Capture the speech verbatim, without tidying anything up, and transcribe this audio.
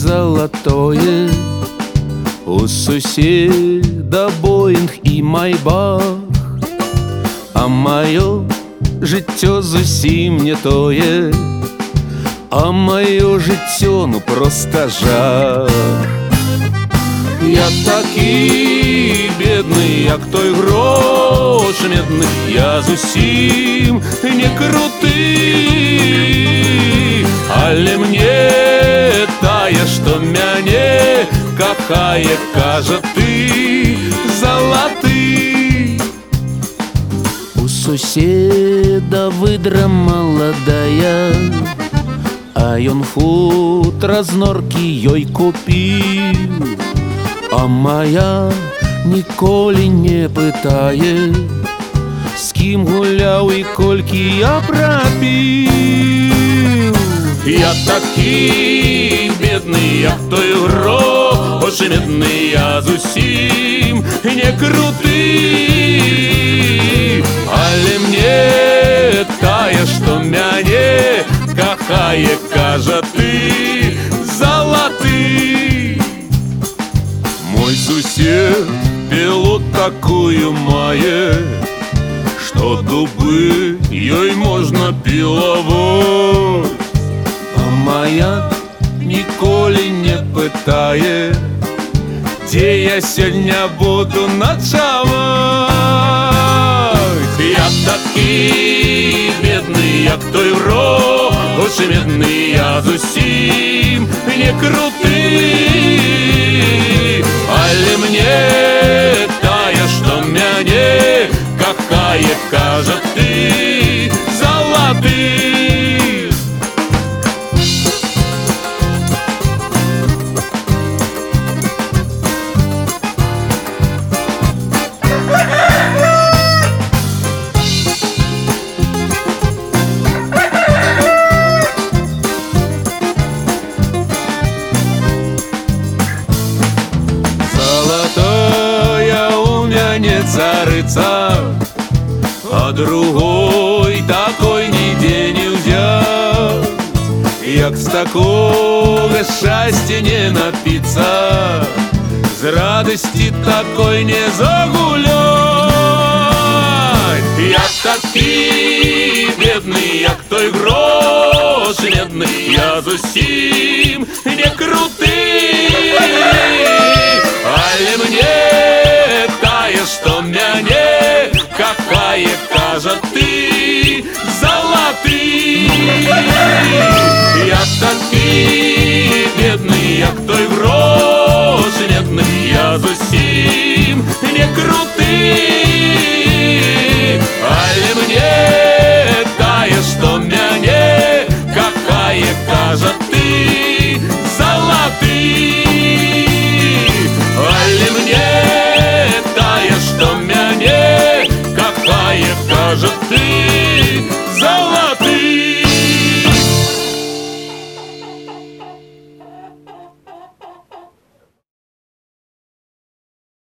золотое. У суседа Боинг і Майбах, а маё жыццё зусім не тое. А маё жыццё, ну проста жах. Я такі бедны, як той грош медны. Я зусім не круты, але мне тая, што мяне кахае, кажа, ты залаты. У суседа выдра маладая, а ён футра з норкі ёй купіў. А моя ніколі не пытае, з кім гуляў і колькі я прапіў. Я такі бедны, як той грош медны. Я зусім не круты, але мне тая, што мяне кахае, кажа, ты залаты. Мой сусед пилу такую мае, што дубы ёй можна пілаваць. А моя ніколі не пытае, дзе я сёння буду начаваць. Я такі бедны, як той грош медны. Я зусім не круты, але мне тая, што мяне кахае, кажа, ты залаты. Не царыца, а другой такой нідзе не ўзяць. Як з такога шчасця не напіцца, з радасці такой не загуляць. Я такі бедны, як той грош медны. Я зусім не круты, але мне што мяне кахае, кажа, ты залаты. Я такі